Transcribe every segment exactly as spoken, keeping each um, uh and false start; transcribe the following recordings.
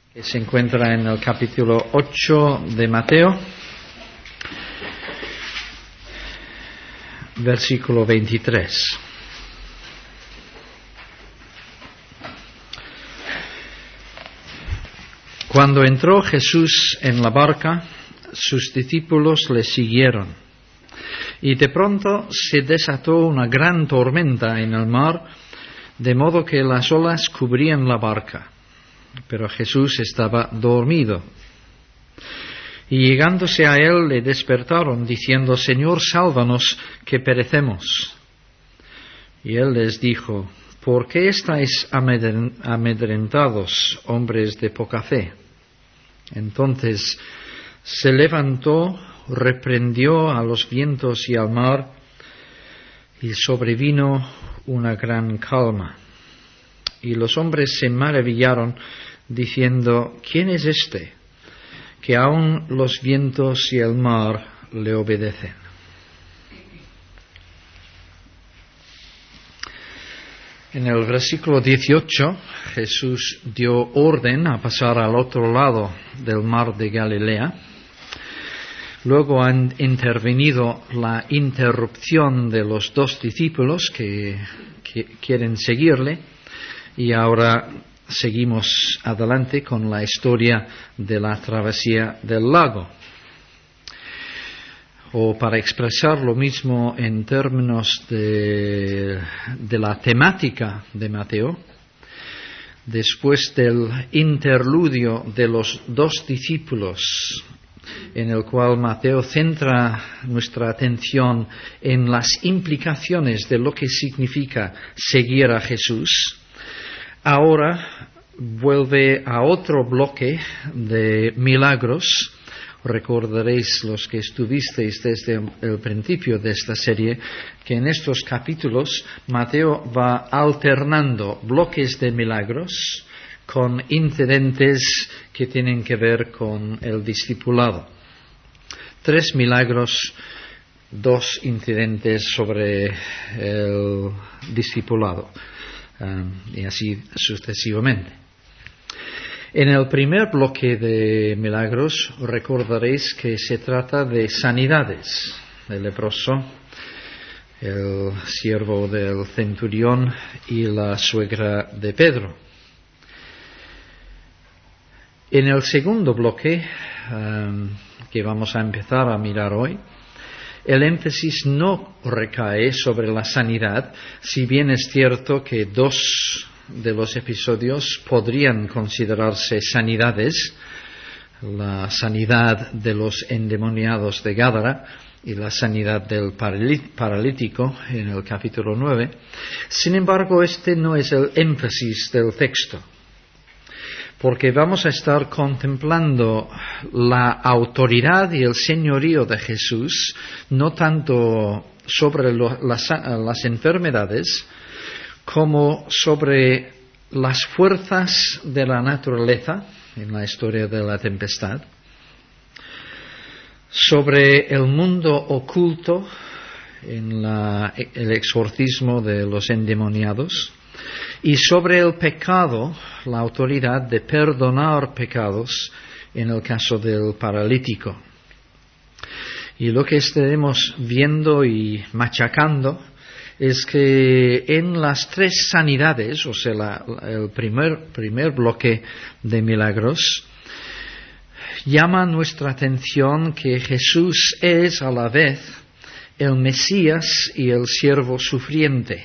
que se encuentra en el capítulo ocho de Mateo, versículo veintitrés. Cuando entró Jesús en la barca, sus discípulos le siguieron, y de pronto se desató una gran tormenta en el mar, de modo que las olas cubrían la barca. Pero Jesús estaba dormido. Y llegándose a él le despertaron, diciendo: Señor, sálvanos, que perecemos. Y él les dijo: ¿Por qué estáis amedrentados, hombres de poca fe? Entonces se levantó, reprendió a los vientos y al mar, y sobrevino una gran calma. Y los hombres se maravillaron, diciendo: ¿Quién es este, que aun los vientos y el mar le obedecen? En el versículo dieciocho, Jesús dio orden a pasar al otro lado del mar de Galilea. Luego ha intervenido la interrupción de los dos discípulos que, que quieren seguirle, y ahora seguimos adelante con la historia de la travesía del lago. O para expresar lo mismo en términos de, de la temática de Mateo, después del interludio de los dos discípulos, en el cual Mateo centra nuestra atención en las implicaciones de lo que significa seguir a Jesús, ahora vuelve a otro bloque de milagros. Recordaréis, los que estuvisteis desde el principio de esta serie, que en estos capítulos Mateo va alternando bloques de milagros con incidentes que tienen que ver con el discipulado. Tres milagros, dos incidentes sobre el discipulado, um, y así sucesivamente. En el primer bloque de milagros recordaréis que se trata de sanidades: el leproso, el siervo del centurión y la suegra de Pedro. En el segundo bloque, um, que vamos a empezar a mirar hoy, el énfasis no recae sobre la sanidad, si bien es cierto que dos de los episodios podrían considerarse sanidades: la sanidad de los endemoniados de Gádara y la sanidad del paralítico en el capítulo nueve. Sin embargo, este no es el énfasis del texto, porque vamos a estar contemplando la autoridad y el señorío de Jesús, no tanto sobre lo, las, las enfermedades, como sobre las fuerzas de la naturaleza, en la historia de la tempestad, sobre el mundo oculto, en la, el exorcismo de los endemoniados, y sobre el pecado, la autoridad de perdonar pecados, en el caso del paralítico. Y lo que estaremos viendo y machacando es que en las tres sanidades, o sea, la, el primer, primer bloque de milagros, llama nuestra atención que Jesús es a la vez el Mesías y el siervo sufriente.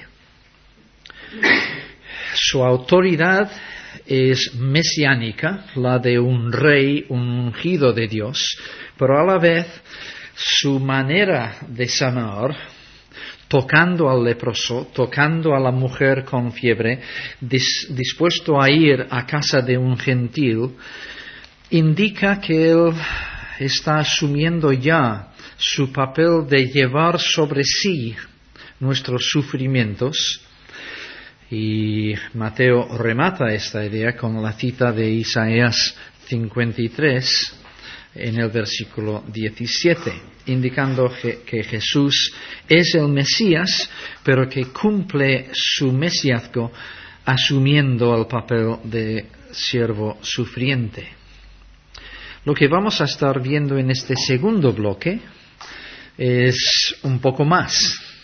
Su autoridad es mesiánica, la de un rey, un ungido de Dios, pero a la vez su manera de sanar, tocando al leproso, tocando a la mujer con fiebre, dis, dispuesto a ir a casa de un gentil, indica que él está asumiendo ya su papel de llevar sobre sí nuestros sufrimientos. Y Mateo remata esta idea con la cita de Isaías cincuenta y tres en el versículo diecisiete, indicando que, que Jesús es el Mesías, pero que cumple su mesiazgo asumiendo el papel de siervo sufriente. Lo que vamos a estar viendo en este segundo bloque es un poco más.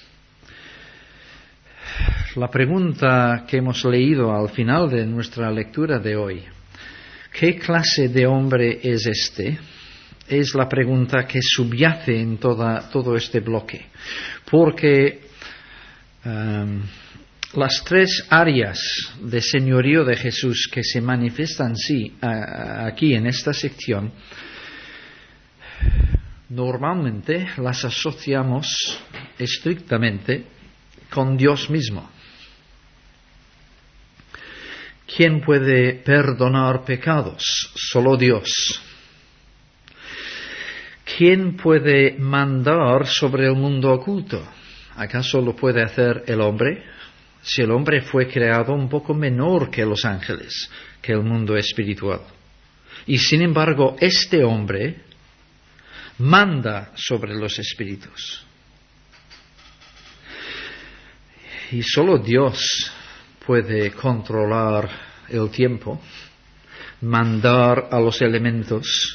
La pregunta que hemos leído al final de nuestra lectura de hoy, ¿qué clase de hombre es este?, es la pregunta que subyace en toda, todo este bloque. Porque um, las tres áreas de señorío de Jesús que se manifiestan sí, a, aquí en esta sección, normalmente las asociamos estrictamente con Dios mismo. ¿Quién puede perdonar pecados? Solo Dios. ¿Quién puede mandar sobre el mundo oculto? ¿Acaso lo puede hacer el hombre? Si el hombre fue creado un poco menor que los ángeles, que el mundo espiritual. Y sin embargo, este hombre manda sobre los espíritus. Y solo Dios puede controlar el tiempo, mandar a los elementos.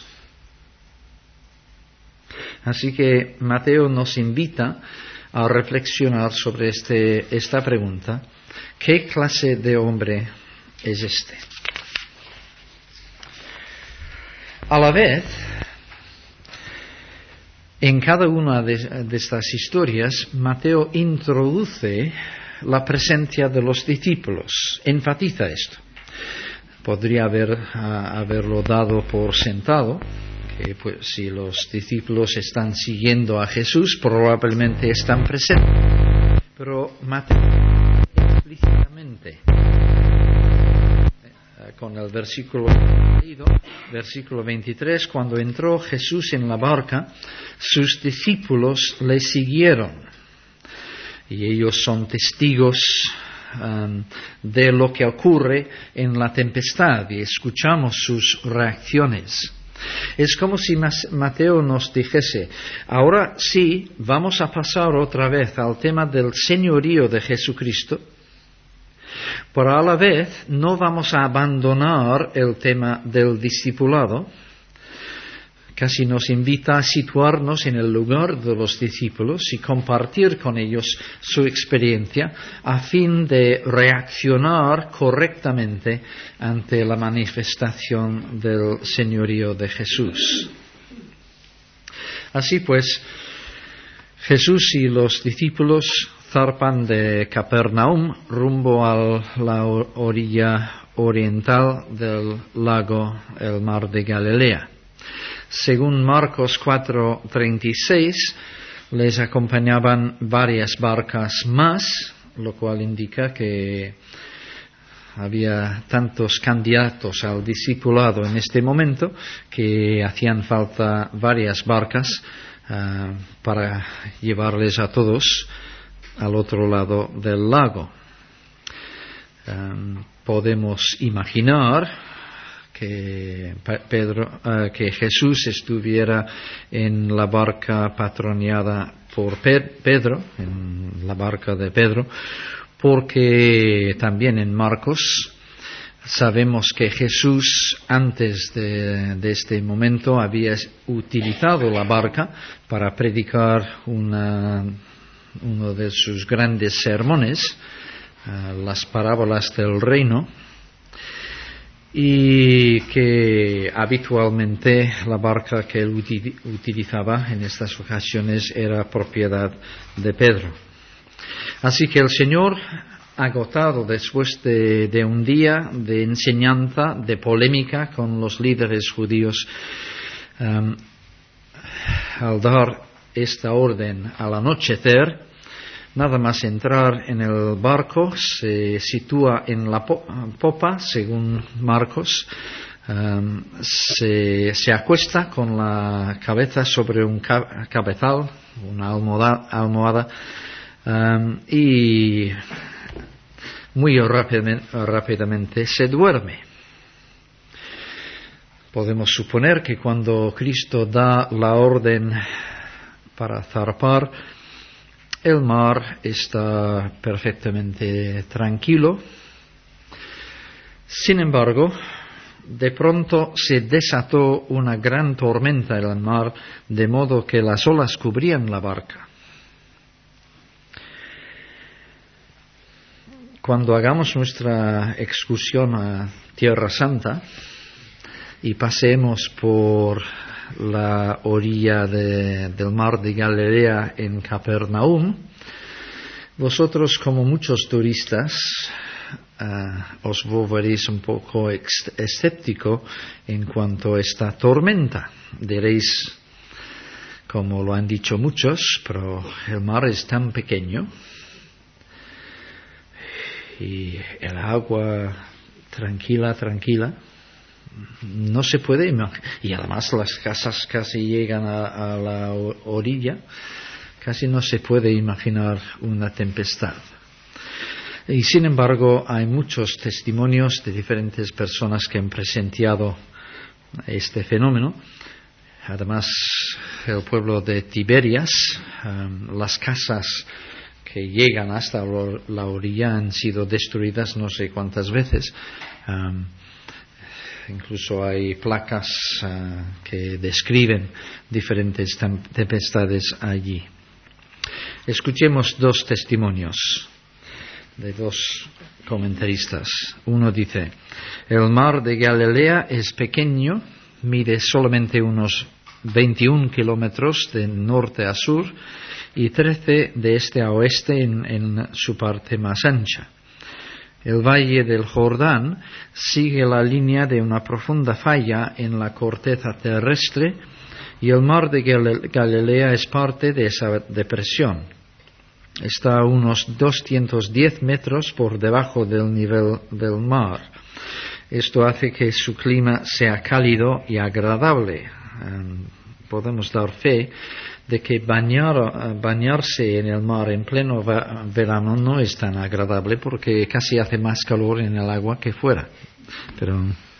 Así que Mateo nos invita a reflexionar sobre este, esta pregunta: ¿qué clase de hombre es este? A la vez, en cada una de, de estas historias, Mateo introduce la presencia de los discípulos, enfatiza esto. Podría haber, a, haberlo dado por sentado, que pues, si los discípulos están siguiendo a Jesús, probablemente están presentes. Pero Mateo explícitamente, con el versículo leído, versículo veintitrés, cuando entró Jesús en la barca, sus discípulos le siguieron. Y ellos son testigos um, de lo que ocurre en la tempestad y escuchamos sus reacciones. Es como si Mateo nos dijese: ahora sí, vamos a pasar otra vez al tema del señorío de Jesucristo, pero a la vez no vamos a abandonar el tema del discipulado. Casi nos invita a situarnos en el lugar de los discípulos y compartir con ellos su experiencia a fin de reaccionar correctamente ante la manifestación del señorío de Jesús. Así pues, Jesús y los discípulos zarpan de Capernaum rumbo a la orilla oriental del lago, el mar de Galilea. Según Marcos cuatro treinta y seis, les acompañaban varias barcas más, lo cual indica que había tantos candidatos al discipulado en este momento que hacían falta varias barcas uh, para llevarles a todos al otro lado del lago. Um, podemos imaginar que Pedro, uh, que Jesús estuviera en la barca patroneada por Pedro, en la barca de Pedro, porque también en Marcos sabemos que Jesús antes de, de este momento había utilizado la barca para predicar una, uno de sus grandes sermones, uh, las parábolas del reino, y que habitualmente la barca que él utilizaba en estas ocasiones era propiedad de Pedro. Así que el Señor, agotado después de, de un día de enseñanza, de polémica con los líderes judíos, um, al dar esta orden al anochecer, nada más entrar en el barco, se sitúa en la popa, según Marcos, um, se, se acuesta con la cabeza sobre un cabezal, una almohada, almohada um, y muy rápidamente, rápidamente se duerme. Podemos suponer que cuando Cristo da la orden para zarpar, el mar está perfectamente tranquilo Sin embargo, de pronto se desató una gran tormenta en el mar, de modo que las olas cubrían la barca. Cuando hagamos nuestra excursión a Tierra Santa y pasemos por la orilla de, del mar de Galilea en Capernaum, vosotros, como muchos turistas, uh, os volveréis un poco ex- escéptico en cuanto a esta tormenta. Diréis, como lo han dicho muchos, pero el mar es tan pequeño y el agua tranquila, tranquila, no se puede imaginar. Y además las casas casi llegan a, a la orilla, casi no se puede imaginar una tempestad. Y sin embargo hay muchos testimonios de diferentes personas que han presenciado este fenómeno. Además, el pueblo de Tiberias, um, las casas que llegan hasta la orilla han sido destruidas no sé cuántas veces. Um, incluso hay placas uh, que describen diferentes tempestades allí. Escuchemos dos testimonios de dos comentaristas. Uno dice: el mar de Galilea es pequeño, mide solamente unos veintiún kilómetros de norte a sur y trece de este a oeste en, en su parte más ancha. El valle del Jordán sigue la línea de una profunda falla en la corteza terrestre y el mar de Galilea es parte de esa depresión. Está a unos doscientos diez metros por debajo del nivel del mar. Esto hace que su clima sea cálido y agradable. Um, podemos dar fe de que bañar, bañarse en el mar en pleno va, verano no es tan agradable porque casi hace más calor en el agua que fuera. Pero,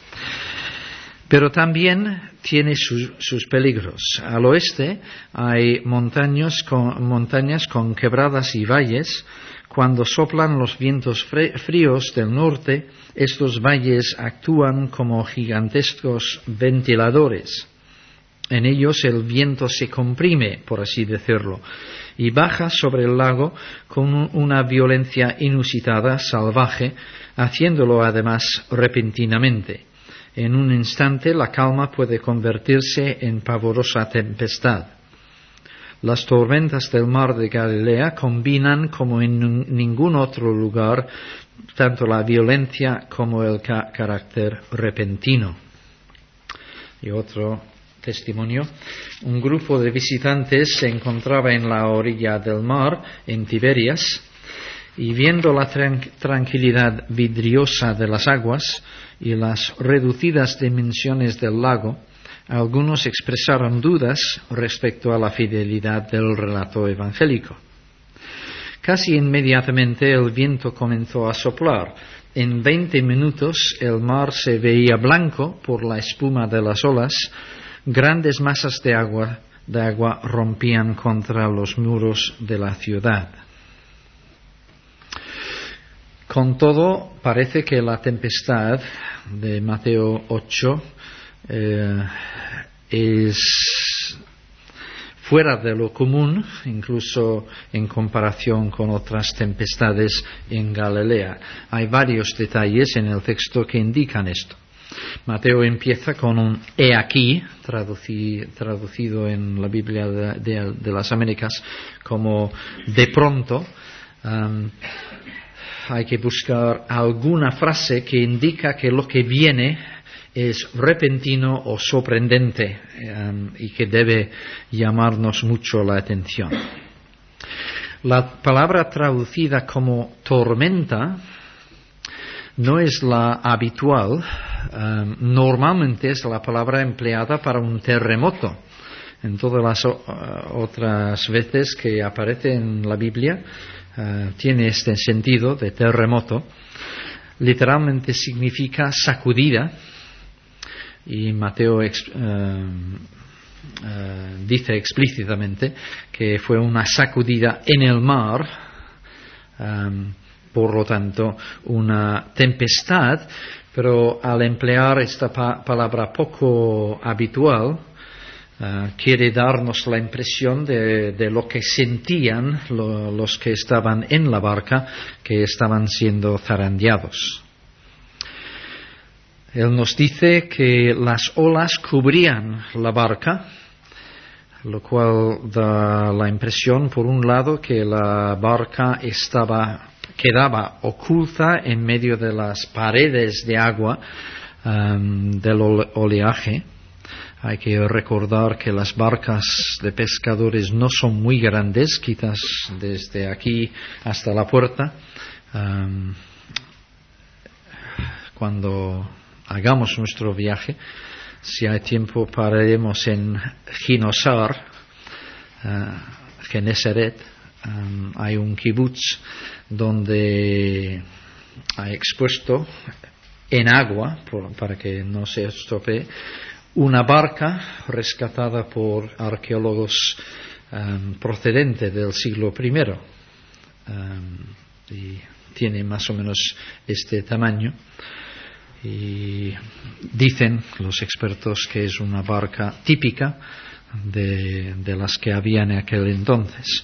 pero también tiene su, sus peligros. Al oeste hay montañas con, montañas con quebradas y valles. Cuando soplan los vientos fríos del norte, estos valles actúan como gigantescos ventiladores. En ellos el viento se comprime, por así decirlo, y baja sobre el lago con una violencia inusitada, salvaje, haciéndolo además repentinamente. En un instante la calma puede convertirse en pavorosa tempestad. Las tormentas del mar de Galilea combinan como en ningún otro lugar tanto la violencia como el ca- carácter repentino. Y otro testimonio: un grupo de visitantes se encontraba en la orilla del mar, en Tiberias, y viendo la tran- tranquilidad vidriosa de las aguas y las reducidas dimensiones del lago, algunos expresaron dudas respecto a la fidelidad del relato evangélico. Casi inmediatamente el viento comenzó a soplar. En veinte minutos el mar se veía blanco por la espuma de las olas. Grandes masas de agua, de agua rompían contra los muros de la ciudad. Con todo, parece que la tempestad de Mateo ocho eh, es fuera de lo común, incluso en comparación con otras tempestades en Galilea. Hay varios detalles en el texto que indican esto. Mateo empieza con un "he aquí", traduci, traducido en la Biblia de, de, de las Américas como "de pronto". Um, hay que buscar alguna frase que indica que lo que viene es repentino o sorprendente um, y que debe llamarnos mucho la atención. La palabra traducida como tormenta no es la habitual. Um, normalmente es la palabra empleada para un terremoto. En todas las uh, otras veces que aparece en la Biblia uh, tiene este sentido de terremoto. Literalmente significa sacudida, y Mateo ex, uh, uh, dice explícitamente que fue una sacudida en el mar. Um, por lo tanto, una tempestad, pero al emplear esta pa- palabra poco habitual, Uh, quiere darnos la impresión de, de lo que sentían lo, los que estaban en la barca, que estaban siendo zarandeados. Él nos dice que las olas cubrían la barca, lo cual da la impresión, por un lado, que la barca estaba, quedaba oculta en medio de las paredes de agua um, del ole- oleaje. Hay que recordar que las barcas de pescadores no son muy grandes, quizás desde aquí hasta la puerta. Um, cuando hagamos nuestro viaje, si hay tiempo, pararemos en Ginosar, uh, Genesaret. Um, hay un kibutz donde hay expuesto en agua, por, para que no se estropee, una barca rescatada por arqueólogos um, procedente del siglo primero. Um, y tiene más o menos este tamaño. Y dicen los expertos que es una barca típica de, de las que había en aquel entonces.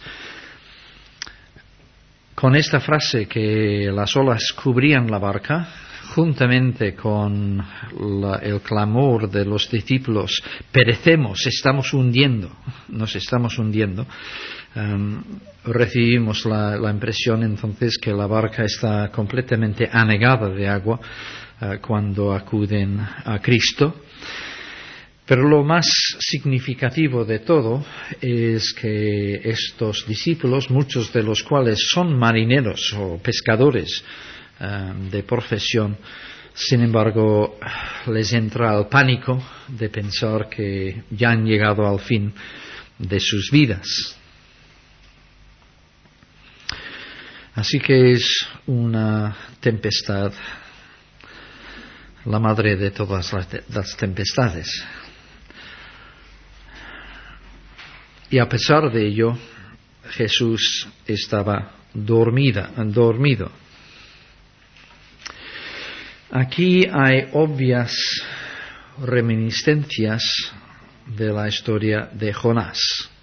Con esta frase que las olas cubrían la barca, juntamente con la, el clamor de los discípulos, perecemos, estamos hundiendo, nos estamos hundiendo, um, recibimos la, la impresión entonces que la barca está completamente anegada de agua uh, cuando acuden a Cristo. Pero lo más significativo de todo es que estos discípulos, muchos de los cuales son marineros o pescadores um, de profesión, sin embargo, les entra el pánico de pensar que ya han llegado al fin de sus vidas. Así que es una tempestad, la madre de todas las, te- las tempestades. Y a pesar de ello, Jesús estaba dormida, dormido. Aquí hay obvias reminiscencias de la historia de Jonás.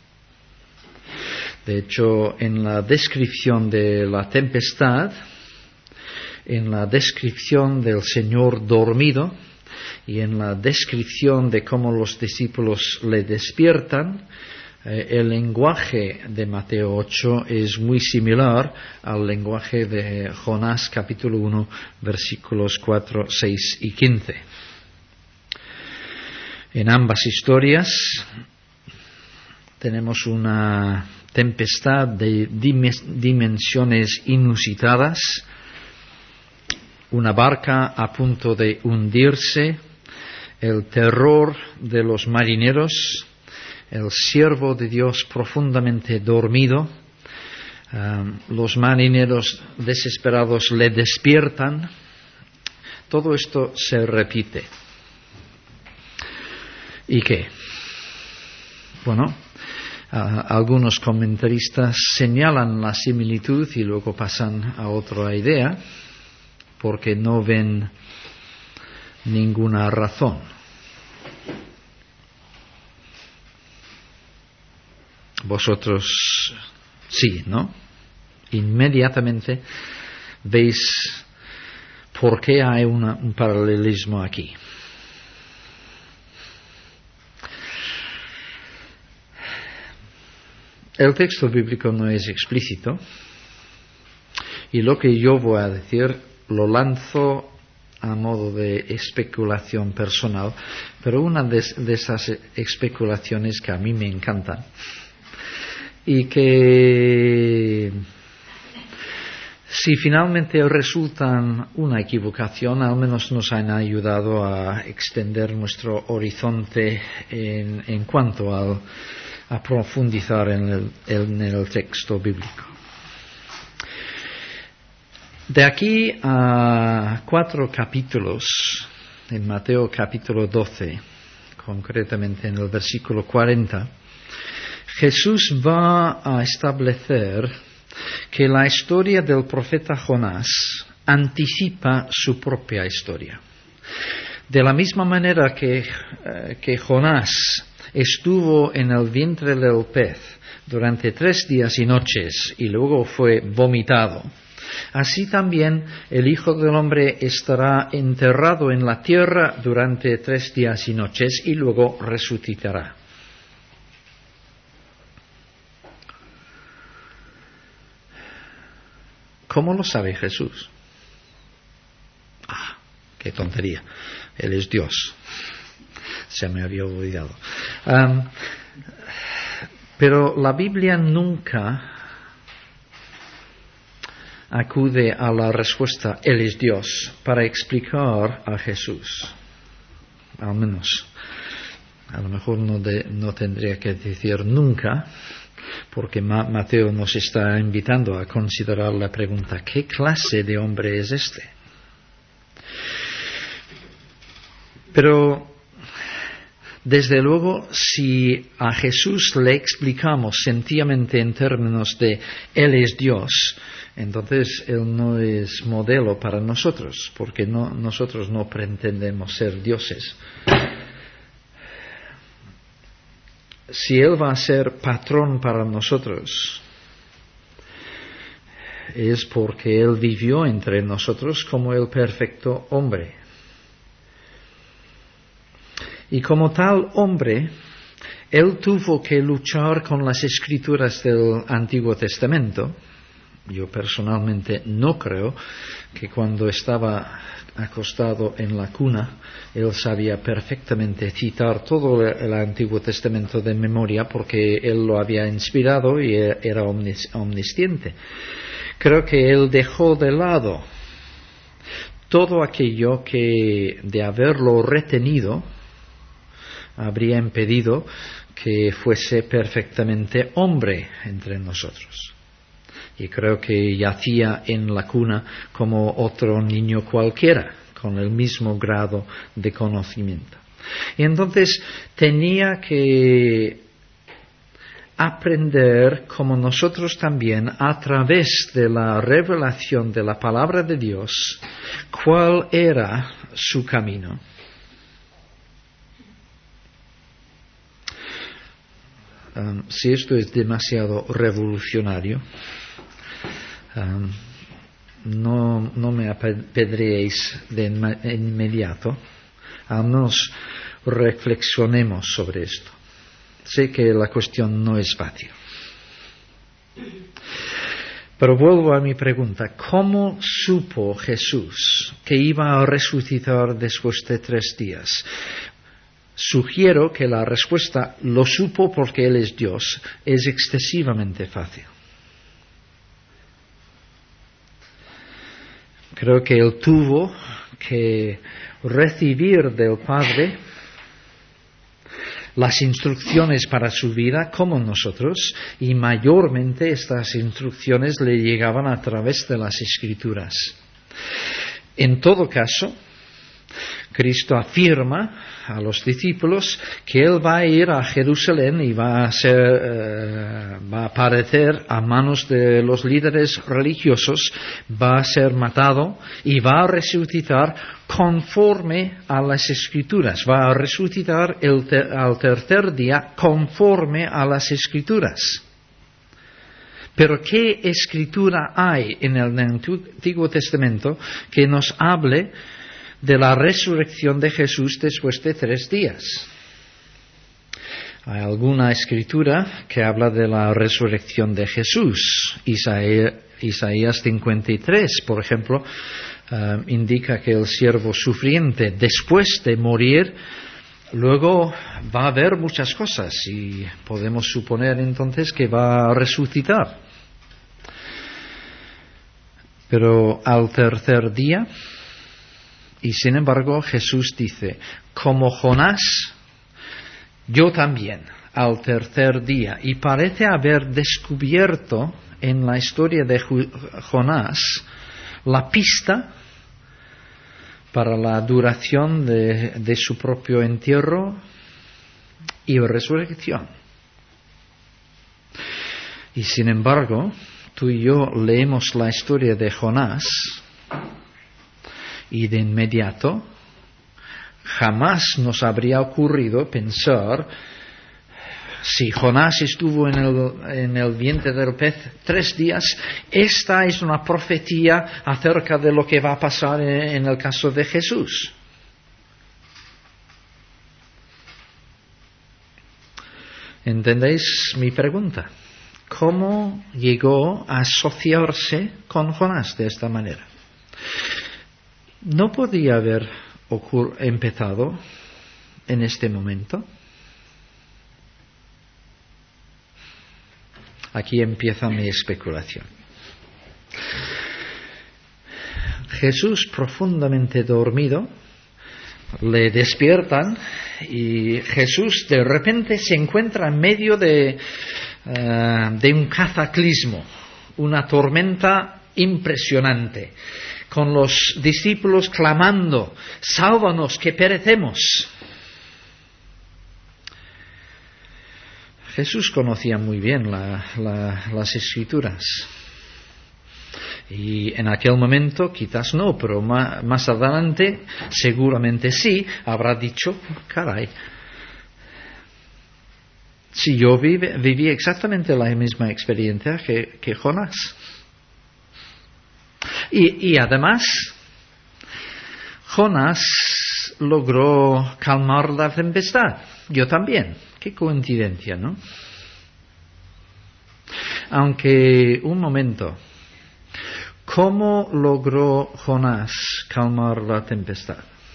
De hecho, en la descripción de la tempestad, en la descripción del Señor dormido y en la descripción de cómo los discípulos le despiertan, el lenguaje de Mateo ocho es muy similar al lenguaje de Jonás capítulo uno, versículos cuatro, seis y quince. En ambas historias tenemos una tempestad de dimensiones inusitadas, una barca a punto de hundirse, el terror de los marineros, el siervo de Dios profundamente dormido, um, los marineros desesperados le despiertan. Todo esto se repite. ¿Y qué? Bueno, uh, algunos comentaristas señalan la similitud y luego pasan a otra idea, porque no ven ninguna razón. Vosotros sí, ¿no? Inmediatamente veis por qué hay una, un paralelismo aquí. El texto bíblico no es explícito y lo que yo voy a decir lo lanzo a modo de especulación personal, pero una de, de esas especulaciones que a mí me encantan y que si finalmente resultan una equivocación, al menos nos han ayudado a extender nuestro horizonte en, en cuanto al, a profundizar en el, en el texto bíblico. De aquí a cuatro capítulos, en Mateo capítulo doce, concretamente en el versículo cuarenta, Jesús va a establecer que la historia del profeta Jonás anticipa su propia historia. De la misma manera que, eh, que Jonás estuvo en el vientre del pez durante tres días y noches y luego fue vomitado, así también el Hijo del Hombre estará enterrado en la tierra durante tres días y noches y luego resucitará. ¿Cómo lo sabe Jesús? Ah, qué tontería. Él es Dios. Se me había olvidado. Um, pero la Biblia nunca acude a la respuesta Él es Dios para explicar a Jesús. Al menos, a lo mejor no, de, no tendría que decir nunca, porque Mateo nos está invitando a considerar la pregunta, ¿qué clase de hombre es este? Pero, desde luego, si a Jesús le explicamos sencillamente en términos de Él es Dios, entonces Él no es modelo para nosotros, porque no, nosotros no pretendemos ser dioses. Si Él va a ser patrón para nosotros, es porque Él vivió entre nosotros como el perfecto hombre. Y como tal hombre, Él tuvo que luchar con las escrituras del Antiguo Testamento. Yo personalmente no creo que cuando estaba acostado en la cuna, Él sabía perfectamente citar todo el Antiguo Testamento de memoria porque Él lo había inspirado y era omnisciente. Creo que Él dejó de lado todo aquello que, de haberlo retenido, habría impedido que fuese perfectamente hombre entre nosotros. Y creo que yacía en la cuna como otro niño cualquiera, con el mismo grado de conocimiento. Y entonces tenía que aprender, como nosotros también, a través de la revelación de la palabra de Dios, cuál era su camino. Um, si esto es demasiado revolucionario, um, no, no me apedreéis de inmediato, al menos reflexionemos sobre esto. Sé que la cuestión no es fácil. Pero vuelvo a mi pregunta, ¿cómo supo Jesús que iba a resucitar después de tres días? Sugiero que la respuesta, lo supo porque Él es Dios, es excesivamente fácil. Creo que Él tuvo que recibir del Padre las instrucciones para su vida como nosotros, y mayormente estas instrucciones le llegaban a través de las Escrituras. En todo caso, Cristo afirma a los discípulos que Él va a ir a Jerusalén y va a ser, eh, va a aparecer a manos de los líderes religiosos, va a ser matado y va a resucitar conforme a las Escrituras. Va a resucitar el ter- al tercer día conforme a las Escrituras. Pero ¿qué escritura hay en el Antiguo Testamento que nos hable de la resurrección de Jesús después de tres días? Hay alguna escritura que habla de la resurrección de Jesús. Isaías, Isaías cincuenta y tres, por ejemplo, uh, indica que el siervo sufriente, después de morir, luego va a ver muchas cosas y podemos suponer entonces que va a resucitar. Pero al tercer día, y sin embargo Jesús dice, como Jonás, yo también, al tercer día. Y parece haber descubierto en la historia de Jonás la pista para la duración de, de su propio entierro y resurrección. Y sin embargo, tú y yo leemos la historia de Jonás y de inmediato jamás nos habría ocurrido pensar, si Jonás estuvo en el, en el vientre del pez tres días, esta es una profecía acerca de lo que va a pasar en, en el caso de Jesús. ¿Entendéis mi pregunta? ¿Cómo llegó a asociarse con Jonás de esta manera? ¿No podía haber ocur- empezado en este momento? Aquí empieza mi especulación. Jesús, profundamente dormido, le despiertan y Jesús de repente se encuentra en medio de, uh, de un cataclismo, una tormenta impresionante, con los discípulos clamando: "Sálvanos, que perecemos". Jesús conocía muy bien la, la, las Escrituras. Y en aquel momento quizás no, pero más, más adelante seguramente sí, habrá dicho: caray, si yo vive, viví exactamente la misma experiencia que, que Jonás. Y, y además, Jonás logró calmar la tempestad. Yo también. Qué coincidencia, ¿no? Aunque, un momento, ¿cómo logró Jonás calmar la tempestad?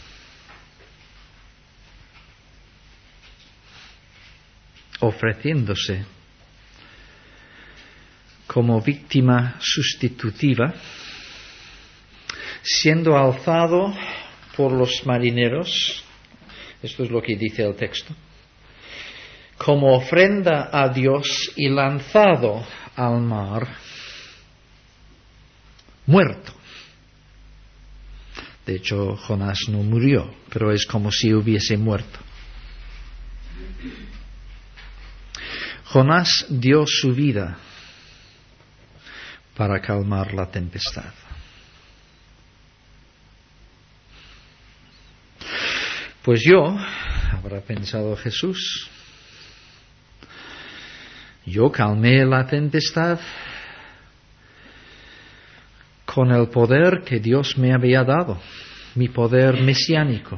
Ofreciéndose como víctima sustitutiva, siendo alzado por los marineros, esto es lo que dice el texto, como ofrenda a Dios y lanzado al mar, muerto. De hecho, Jonás no murió, pero es como si hubiese muerto. Jonás dio su vida para calmar la tempestad. Pues yo, habrá pensado Jesús, yo calmé la tempestad con el poder que Dios me había dado, mi poder mesiánico.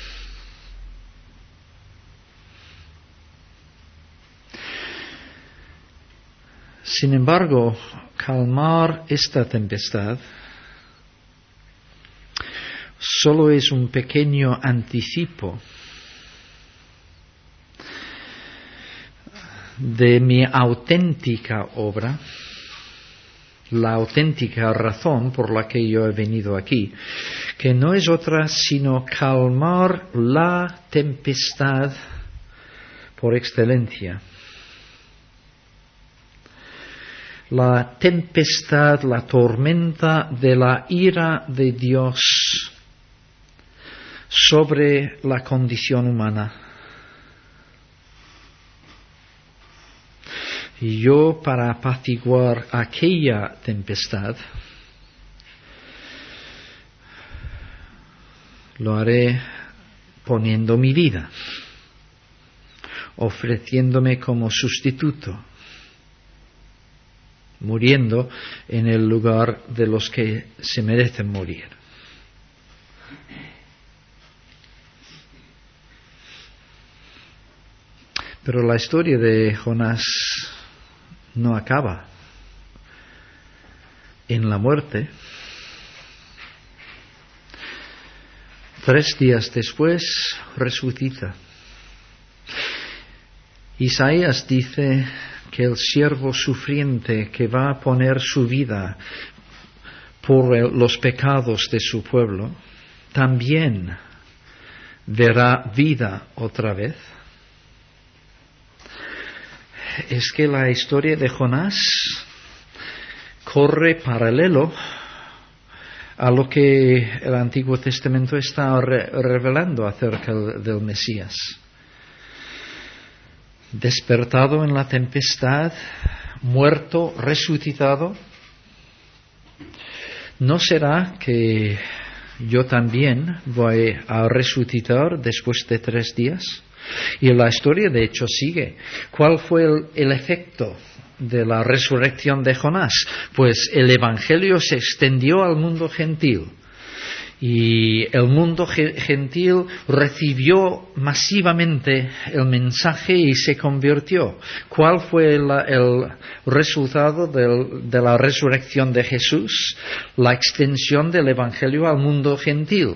Sin embargo, calmar esta tempestad solo es un pequeño anticipo de mi auténtica obra, la auténtica razón por la que yo he venido aquí, que no es otra sino calmar la tempestad por excelencia. La tempestad, la tormenta de la ira de Dios sobre la condición humana. Y yo, para apaciguar aquella tempestad, lo haré poniendo mi vida, ofreciéndome como sustituto, muriendo en el lugar de los que se merecen morir. Pero la historia de Jonás no acaba en la muerte. Tres días después resucita. Isaías dice que el siervo sufriente que va a poner su vida por el, los pecados de su pueblo, también verá vida otra vez. Es que la historia de Jonás corre paralelo a lo que el Antiguo Testamento está re- revelando acerca del Mesías. Despertado en la tempestad, muerto, resucitado, ¿no será que yo también voy a resucitar después de tres días. Y la historia de hecho sigue. ¿Cuál fue el, el efecto de la resurrección de Jonás? Pues el evangelio se extendió al mundo gentil. Y el mundo gentil recibió masivamente el mensaje y se convirtió. ¿Cuál fue el, el resultado del, de la resurrección de Jesús? La extensión del evangelio al mundo gentil.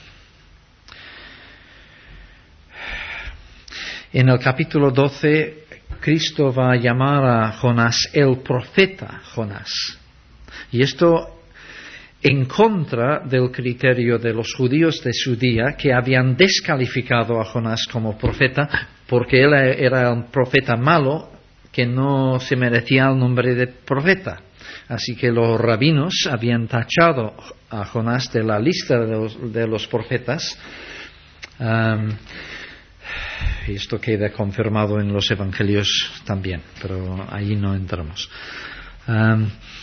En el capítulo doce, Cristo va a llamar a Jonás el profeta Jonás. Y esto en contra del criterio de los judíos de su día, que habían descalificado a Jonás como profeta porque él era un profeta malo que no se merecía el nombre de profeta. Así que los rabinos habían tachado a Jonás de la lista de los, de los profetas. Um, y esto queda confirmado en los evangelios también, pero ahí no entramos. Um,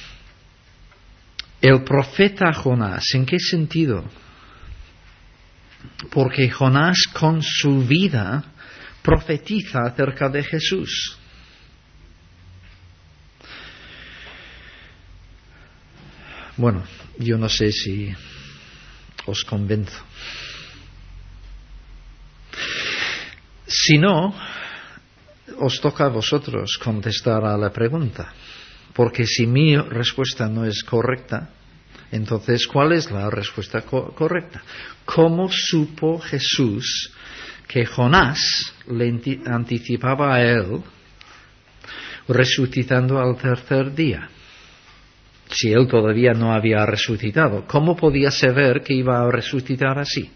El profeta Jonás, ¿en qué sentido? Porque Jonás con su vida profetiza acerca de Jesús. Bueno, yo no sé si os convenzo. Si no, os toca a vosotros contestar a la pregunta. Porque si mi respuesta no es correcta, entonces, ¿cuál es la respuesta co- correcta? ¿Cómo supo Jesús que Jonás le anti- anticipaba a él resucitando al tercer día? Si él todavía no había resucitado, ¿cómo podía saber que iba a resucitar así?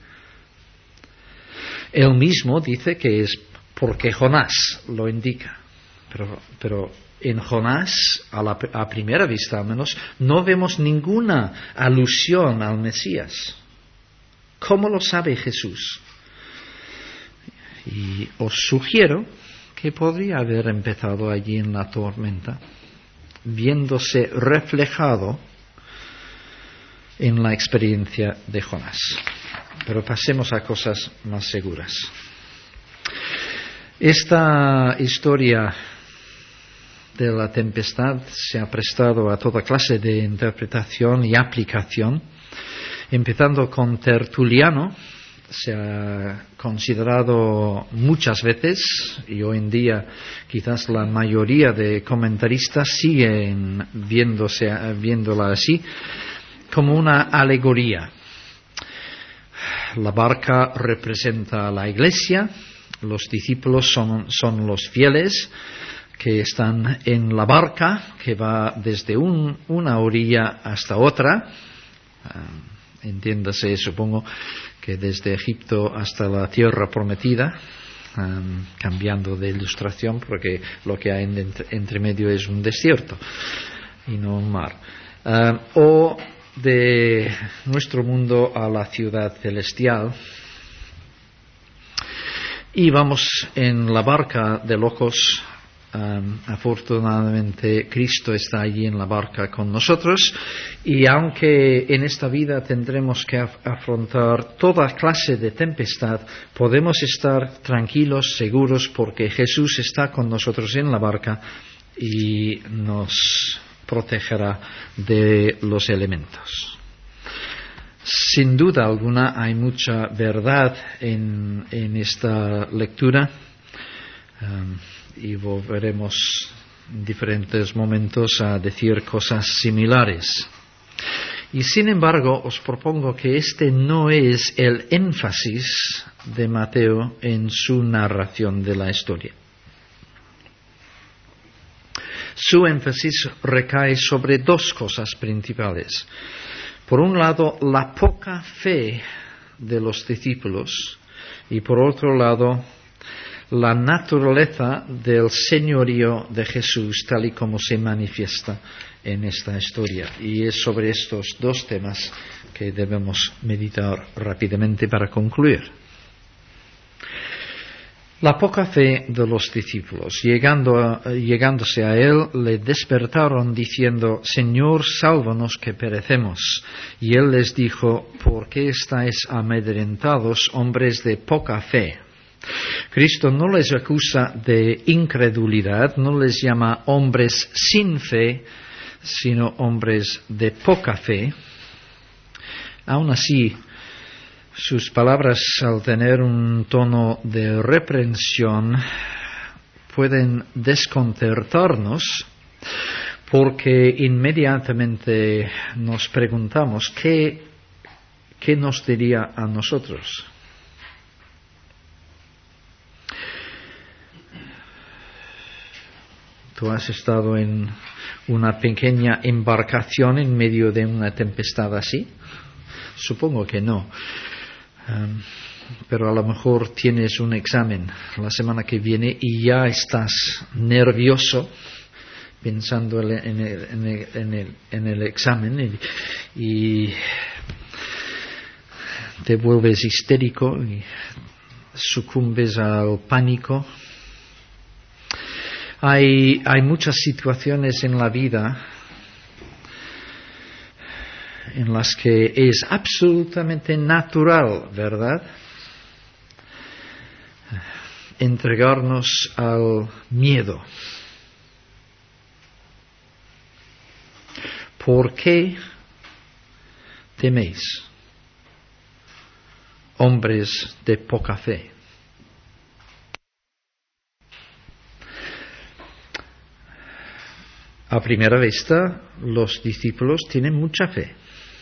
Él mismo dice que es porque Jonás lo indica, pero... pero en Jonás, a, la, a primera vista al menos, no vemos ninguna alusión al Mesías. ¿Cómo lo sabe Jesús? Y os sugiero que podría haber empezado allí en la tormenta, viéndose reflejado en la experiencia de Jonás. Pero pasemos a cosas más seguras. Esta historia de la tempestad se ha prestado a toda clase de interpretación y aplicación, empezando con Tertuliano. Se ha considerado muchas veces, y hoy en día quizás la mayoría de comentaristas siguen viéndose, viéndola así, como una alegoría. La barca representa a la iglesia, los discípulos son, son los fieles, que están en la barca que va desde un, una orilla hasta otra, uh, entiéndase, supongo, que desde Egipto hasta la tierra prometida, um, cambiando de ilustración, porque lo que hay entre, entre medio es un desierto y no un mar, uh, o de nuestro mundo a la ciudad celestial. Y vamos en la barca de locos. Um, afortunadamente Cristo está allí en la barca con nosotros, y aunque en esta vida tendremos que af- afrontar toda clase de tempestad, podemos estar tranquilos, seguros, porque Jesús está con nosotros en la barca y nos protegerá de los elementos. Sin duda alguna hay mucha verdad en, en esta lectura. Um, y volveremos en diferentes momentos a decir cosas similares. Y sin embargo, os propongo que este no es el énfasis de Mateo en su narración de la historia. Su énfasis recae sobre dos cosas principales. Por un lado, la poca fe de los discípulos, y por otro lado, la naturaleza del señorío de Jesús tal y como se manifiesta en esta historia. Y es sobre estos dos temas que debemos meditar rápidamente para concluir. La poca fe de los discípulos, llegando a, llegándose a él, le despertaron diciendo: Señor, sálvanos que perecemos. Y él les dijo: ¿por qué estáis amedrentados, hombres de poca fe? Cristo no les acusa de incredulidad, no les llama hombres sin fe, sino hombres de poca fe. Aún así, sus palabras, al tener un tono de reprensión, pueden desconcertarnos, porque inmediatamente nos preguntamos qué, qué nos diría a nosotros. ¿Tú has estado en una pequeña embarcación en medio de una tempestad así? Supongo que no. Um, pero a lo mejor tienes un examen la semana que viene y ya estás nervioso pensando en el, en el, en el, en el examen y, y te vuelves histérico y sucumbes al pánico. Hay, hay muchas situaciones en la vida en las que es absolutamente natural, ¿verdad?, entregarnos al miedo. ¿Por qué teméis, hombres de poca fe? A primera vista, los discípulos tienen mucha fe.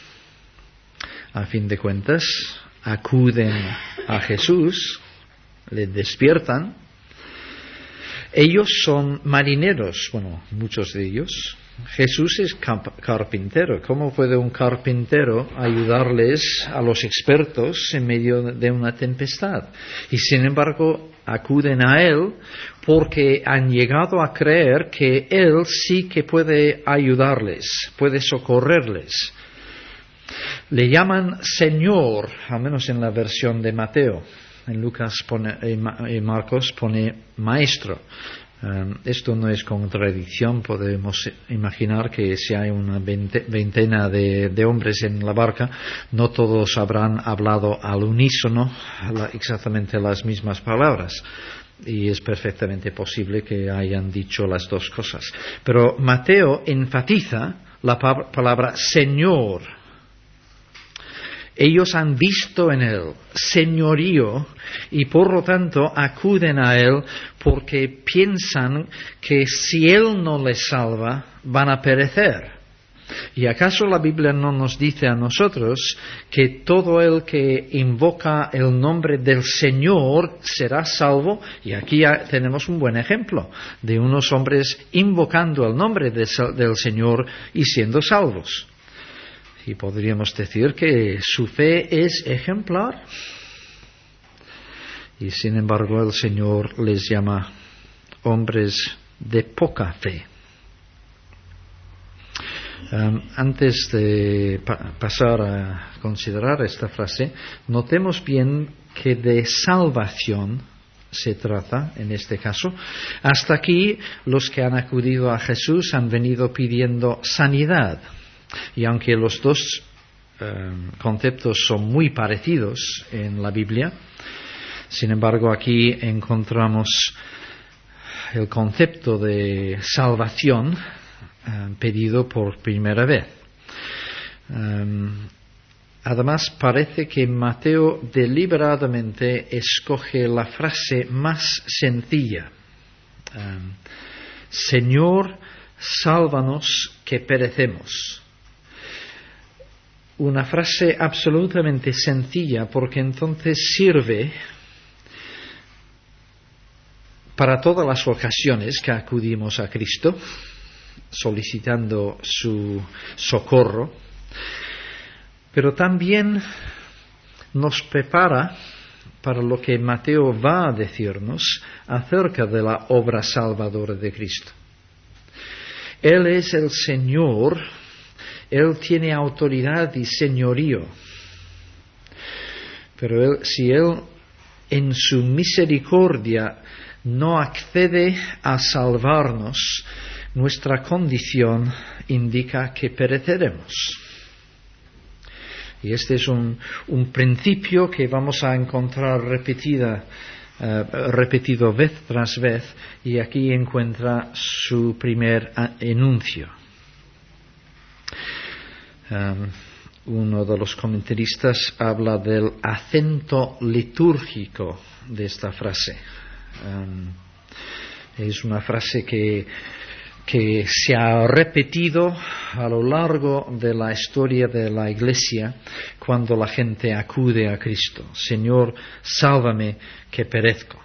A fin de cuentas, acuden a Jesús, le despiertan. Ellos son marineros, bueno, muchos de ellos. Jesús es carpintero. ¿Cómo puede un carpintero ayudarles a los expertos en medio de una tempestad? Y sin embargo, acuden a Él porque han llegado a creer que Él sí que puede ayudarles, puede socorrerles. Le llaman Señor, al menos en la versión de Mateo. En Lucas pone, en Marcos pone Maestro. Um, esto no es contradicción. Podemos imaginar que si hay una veinte, veintena de, de hombres en la barca, no todos habrán hablado al unísono la, exactamente las mismas palabras. Y es perfectamente posible que hayan dicho las dos cosas. Pero Mateo enfatiza la pa- palabra Señor. Ellos han visto en Él señorío y por lo tanto acuden a Él porque piensan que si Él no les salva van a perecer. ¿Y acaso la Biblia no nos dice a nosotros que todo el que invoca el nombre del Señor será salvo? Y aquí tenemos un buen ejemplo de unos hombres invocando el nombre de, del Señor y siendo salvos. Y podríamos decir que su fe es ejemplar. Y sin embargo el Señor les llama hombres de poca fe. Um, antes de pa- pasar a considerar esta frase, notemos bien que de salvación se trata en este caso. Hasta aquí los que han acudido a Jesús han venido pidiendo sanidad. Y aunque los dos eh, conceptos son muy parecidos en la Biblia, sin embargo aquí encontramos el concepto de salvación eh, pedido por primera vez. Um, además parece que Mateo deliberadamente escoge la frase más sencilla. Um, Señor, sálvanos que perecemos. Una frase absolutamente sencilla porque entonces sirve para todas las ocasiones que acudimos a Cristo solicitando su socorro, pero también nos prepara para lo que Mateo va a decirnos acerca de la obra salvadora de Cristo. Él es el Señor. Él tiene autoridad y señorío. Pero él, si Él en su misericordia no accede a salvarnos, nuestra condición indica que pereceremos. Y este es un, un principio que vamos a encontrar repetida, uh, repetido vez tras vez, y aquí encuentra su primer enuncio. Um, uno de los comentaristas habla del acento litúrgico de esta frase. Um, es una frase que que se ha repetido a lo largo de la historia de la Iglesia cuando la gente acude a Cristo. Señor, sálvame que perezco.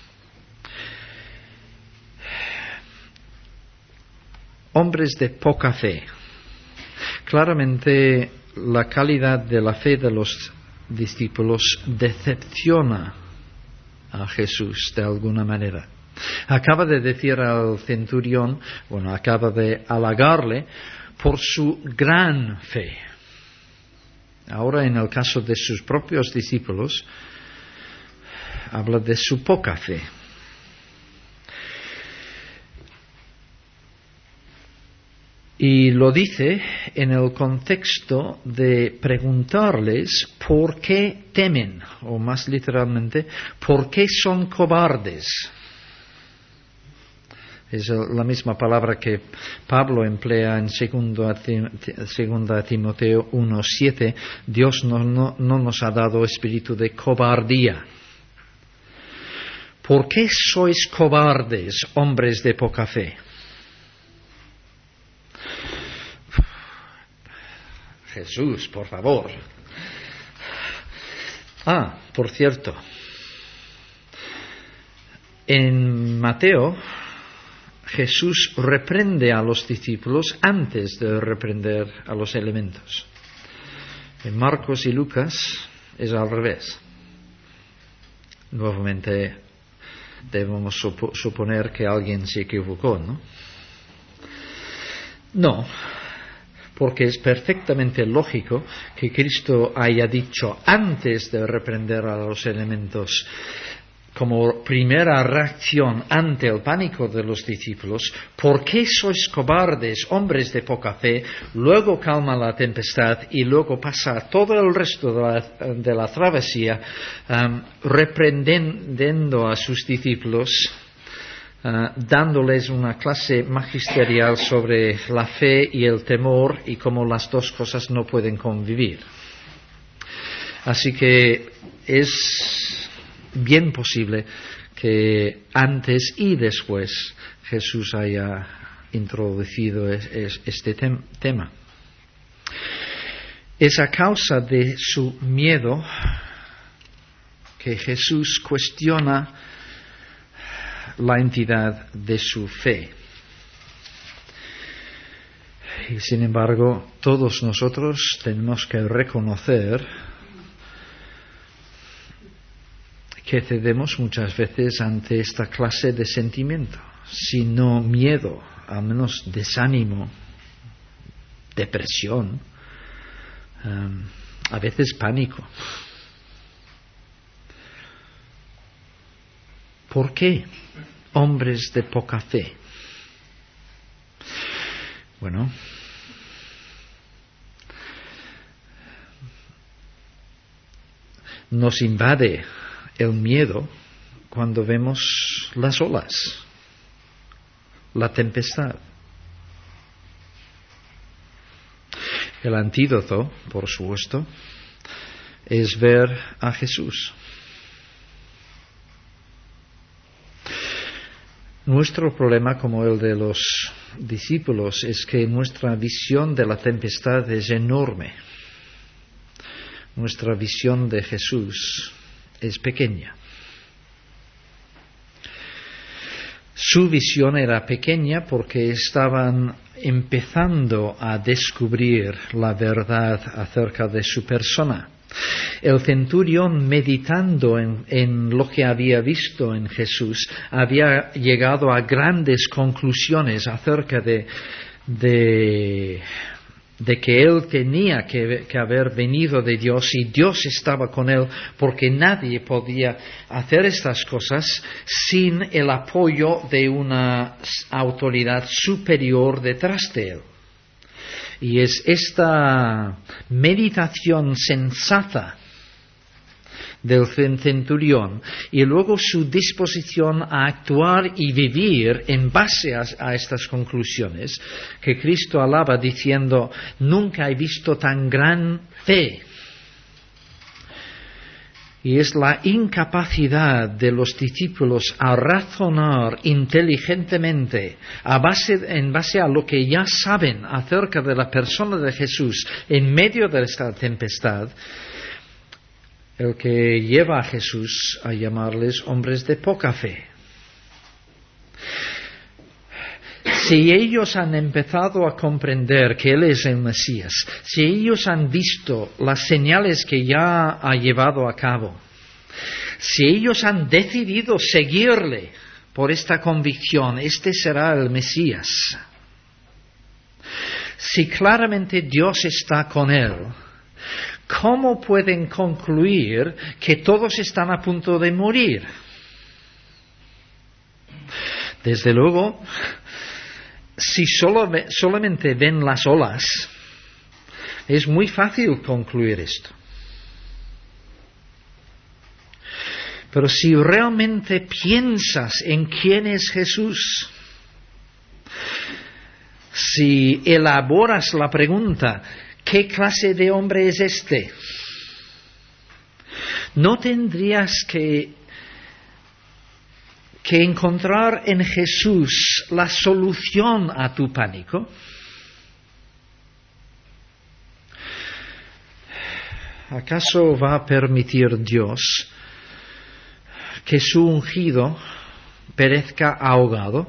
Hombres de poca fe. Claramente la calidad de la fe de los discípulos decepciona a Jesús de alguna manera. Acaba de decir al centurión, bueno, acaba de halagarle por su gran fe. Ahora, en el caso de sus propios discípulos, habla de su poca fe. Y lo dice en el contexto de preguntarles por qué temen, o más literalmente, por qué son cobardes. Es la misma palabra que Pablo emplea en segunda Timoteo uno siete. Dios no, no, no nos ha dado espíritu de cobardía. ¿Por qué sois cobardes, hombres de poca fe? Jesús, por favor. Ah, por cierto. En Mateo, Jesús reprende a los discípulos antes de reprender a los elementos. En Marcos y Lucas es al revés. Nuevamente debemos supo- suponer que alguien se equivocó, ¿no? No, porque es perfectamente lógico que Cristo haya dicho antes de reprender a los elementos, como primera reacción ante el pánico de los discípulos: ¿por qué sois cobardes, hombres de poca fe? Luego calma la tempestad y luego pasa todo el resto de la, de la travesía um, reprendiendo a sus discípulos, uh, dándoles una clase magisterial sobre la fe y el temor y cómo las dos cosas no pueden convivir. Así que es bien posible que antes y después Jesús haya introducido es, es, este tem, tema. Es a causa de su miedo que Jesús cuestiona la entidad de su fe. Y sin embargo, todos nosotros tenemos que reconocer que cedemos muchas veces ante esta clase de sentimiento, si no miedo, al menos desánimo, depresión, um, a veces pánico. ¿Por qué hombres de poca fe? Bueno, nos invade el miedo cuando vemos las olas, la tempestad. El antídoto, por supuesto, es ver a Jesús. Nuestro problema, como el de los discípulos, es que nuestra visión de la tempestad es enorme. Nuestra visión de Jesús es pequeña. Su visión era pequeña porque estaban empezando a descubrir la verdad acerca de su persona. El centurión, meditando en, en lo que había visto en Jesús, había llegado a grandes conclusiones acerca de, de, de que él tenía que, que haber venido de Dios y Dios estaba con él, porque nadie podía hacer estas cosas sin el apoyo de una autoridad superior detrás de él. Y es esta meditación sensata del centurión y luego su disposición a actuar y vivir en base a, a estas conclusiones que Cristo alaba diciendo: nunca he visto tan gran fe. Y es la incapacidad de los discípulos a razonar inteligentemente a base, en base a lo que ya saben acerca de la persona de Jesús en medio de esta tempestad, el que lleva a Jesús a llamarles hombres de poca fe. Si ellos han empezado a comprender que Él es el Mesías, si ellos han visto las señales que ya ha llevado a cabo, si ellos han decidido seguirle por esta convicción, este será el Mesías. Si claramente Dios está con Él, ¿cómo pueden concluir que todos están a punto de morir? Desde luego, si solo, solamente ven las olas, es muy fácil concluir esto. Pero si realmente piensas en quién es Jesús, si elaboras la pregunta, ¿qué clase de hombre es este?, ¿no tendrías que, que encontrar en Jesús la solución a tu pánico? ¿Acaso va a permitir Dios que su ungido perezca ahogado?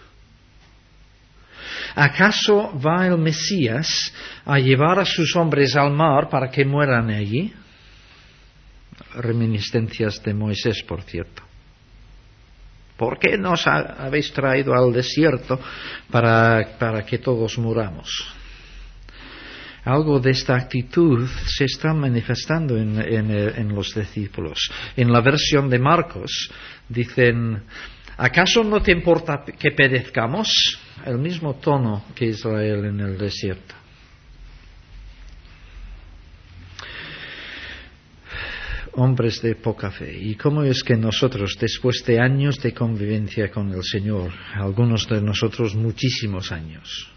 ¿Acaso va el Mesías a llevar a sus hombres al mar para que mueran allí? Reminiscencias de Moisés, por cierto. ¿Por qué nos ha, habéis traído al desierto para, para que todos muramos? Algo de esta actitud se está manifestando en, en, en los discípulos. En la versión de Marcos dicen: ¿acaso no te importa que perezcamos? El mismo tono que Israel en el desierto. Hombres de poca fe. ¿Y cómo es que nosotros, después de años de convivencia con el Señor, algunos de nosotros muchísimos años,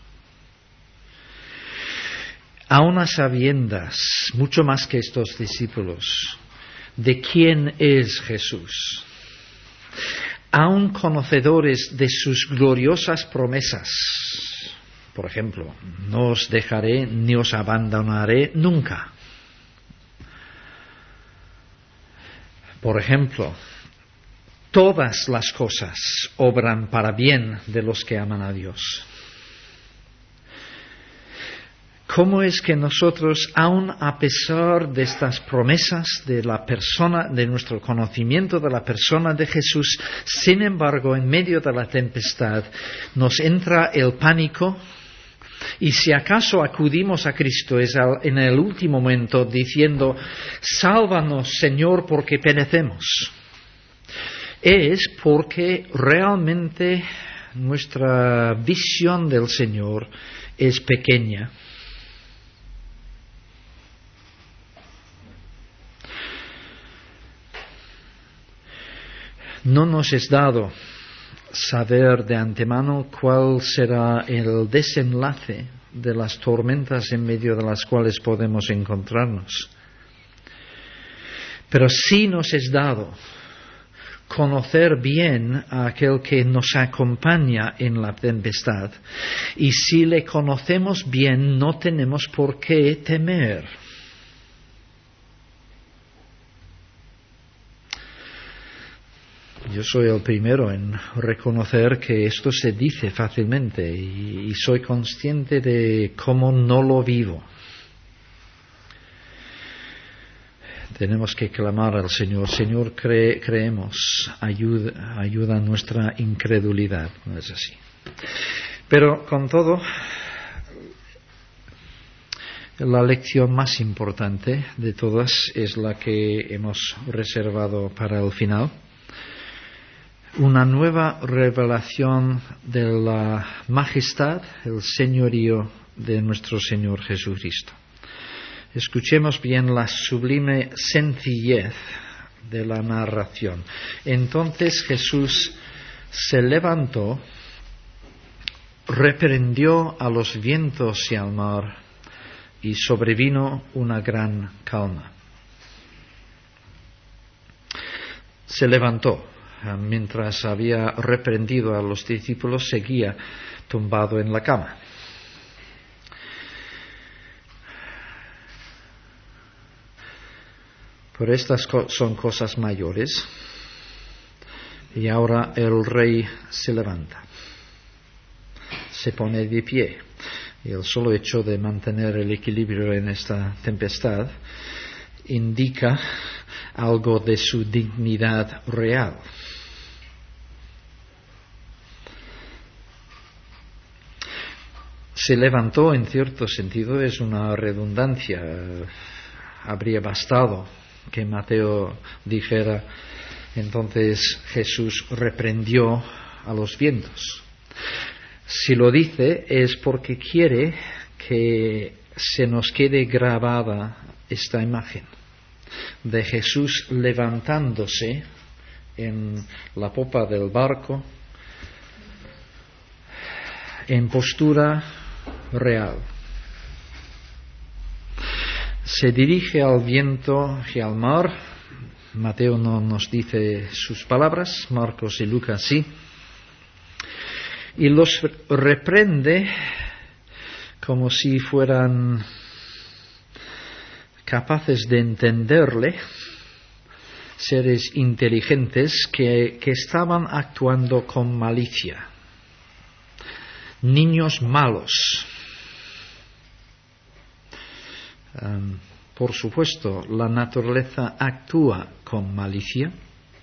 aun a sabiendas, mucho más que estos discípulos, de quién es Jesús, aun conocedores de sus gloriosas promesas, por ejemplo, no os dejaré ni os abandonaré nunca. Por ejemplo, todas las cosas obran para bien de los que aman a Dios. ¿Cómo es que nosotros, aun a pesar de estas promesas de la persona, de nuestro conocimiento de la persona de Jesús, sin embargo, en medio de la tempestad, nos entra el pánico? Y si acaso acudimos a Cristo es en el último momento diciendo: sálvanos, Señor, porque perecemos, es porque realmente nuestra visión del Señor es pequeña. No nos es dado saber de antemano cuál será el desenlace de las tormentas en medio de las cuales podemos encontrarnos. Pero sí nos es dado conocer bien a aquel que nos acompaña en la tempestad. Y si le conocemos bien, no tenemos por qué temer. Yo soy el primero en reconocer que esto se dice fácilmente y, y soy consciente de cómo no lo vivo. Tenemos que clamar al Señor: Señor, cre, creemos, ayuda, ayuda a nuestra incredulidad. No es así. Pero con todo, La lección más importante de todas es la que hemos reservado para el final. Una nueva revelación de la majestad, el señorío de nuestro Señor Jesucristo. Escuchemos bien la sublime sencillez de la narración. Entonces Jesús se levantó, reprendió a los vientos y al mar, y sobrevino una gran calma. Se levantó. Mientras había reprendido a los discípulos, seguía tumbado en la cama. Pero estas co- son cosas mayores. Y ahora el rey se levanta. Se pone de pie. Y el solo hecho de mantener el equilibrio en esta tempestad indica algo de su dignidad real. Se levantó, en cierto sentido, es una redundancia. Habría bastado que Mateo dijera, entonces Jesús reprendió a los vientos. Si lo dice es porque quiere que se nos quede grabada esta imagen de Jesús levantándose en la popa del barco en postura real. Se dirige al viento y al mar. Mateo no nos dice sus palabras, Marcos y Lucas sí. Y los reprende como si fueran capaces de entenderle, seres inteligentes que, que estaban actuando con malicia. Niños malos. Um, por supuesto, la naturaleza actúa con malicia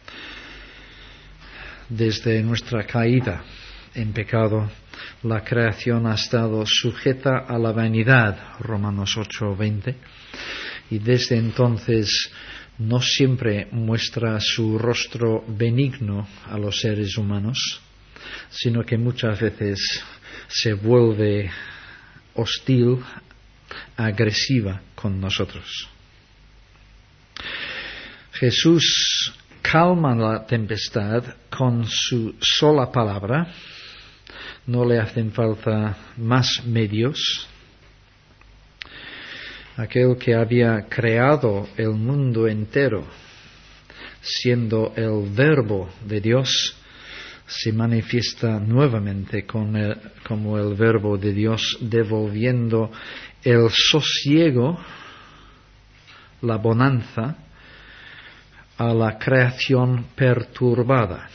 desde nuestra caída en pecado. La creación ha estado sujeta a la vanidad, Romanos ocho veinte, y desde entonces no siempre muestra su rostro benigno a los seres humanos, sino que muchas veces se vuelve hostil, agresiva con nosotros. Jesús calma la tempestad con su sola palabra. No le hacen falta más medios. Aquel que había creado el mundo entero, siendo el Verbo de Dios, se manifiesta nuevamente con el, como el Verbo de Dios, devolviendo el sosiego, la bonanza, a la creación perturbada.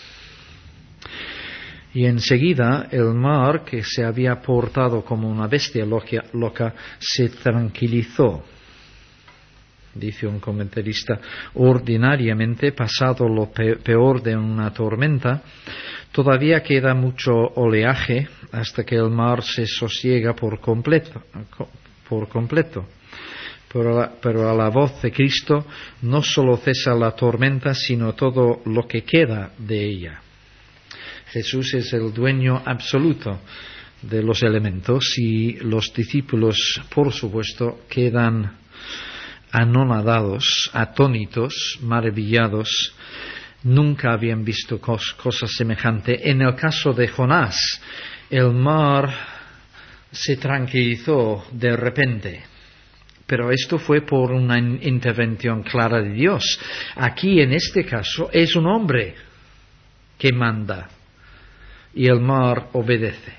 Y enseguida el mar, que se había portado como una bestia loca, loca, se tranquilizó. Dice un comentarista, ordinariamente, pasado lo peor de una tormenta, todavía queda mucho oleaje hasta que el mar se sosiega por completo. Por completo. Pero, la, pero a la voz de Cristo no solo cesa la tormenta, sino todo lo que queda de ella. Jesús es el dueño absoluto de los elementos y los discípulos, por supuesto, quedan anonadados, atónitos, maravillados. Nunca habían visto cos, cosas semejantes. En el caso de Jonás, el mar se tranquilizó de repente. Pero esto fue por una intervención clara de Dios. Aquí, en este caso, es un hombre que manda y el mar obedece.